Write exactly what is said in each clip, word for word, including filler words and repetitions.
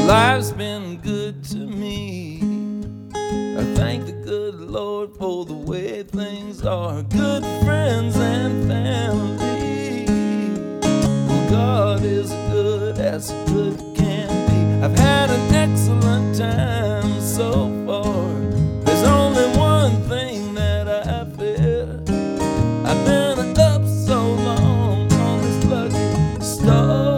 Life's been good to me. I thank the good Lord for the way things are. Good friends and family. Well, God is good as good can be. I've had an excellent time so far. There's only one thing that I fear. I've been up so long on this lucky star.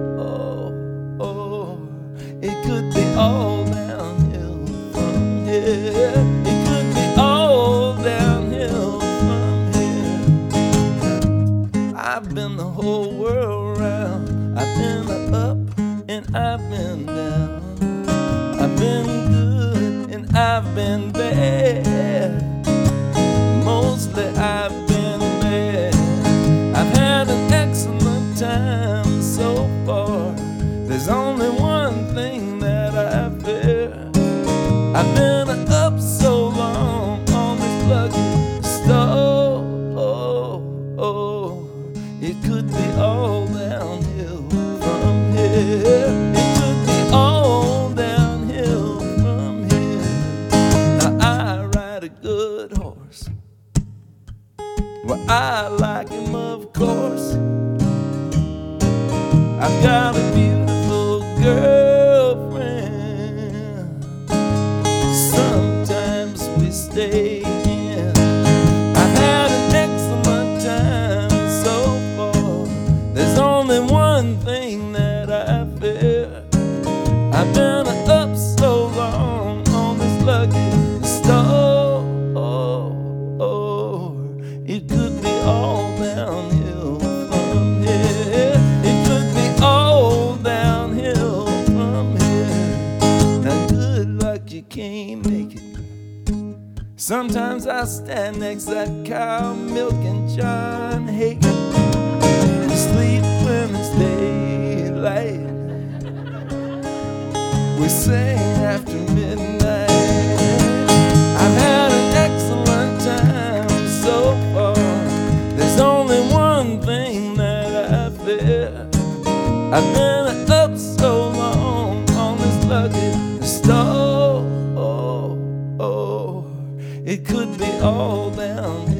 It could be all downhill from here. It could be all downhill from here. I've been the whole world round. I've been up and I've been down. I've been good and I've been bad. Mostly I've been bad. I've had an excellent time so far. There's only one thing that I fear. I've been up so long on this lucky star. Oh, oh, it could be all downhill from here. It could be all downhill from here. Now I ride a good horse. Well, I like him, of course. I've got a beautiful girlfriend. Sometimes we stay in. I've had an excellent time so far. There's only one thing that I fear. I've been up so long on this lucky star. Oh, oh, it could be all downhill from here. It could be all downhill from here. Now good luck, you can't make it. Sometimes I stand next to that cow milking John Hagen and sleep when it's daylight. We sing after midnight. I've had an excellent time so far. There's only one thing that I fear. I've been up so long on this lucky star. Oh, oh, it could be all down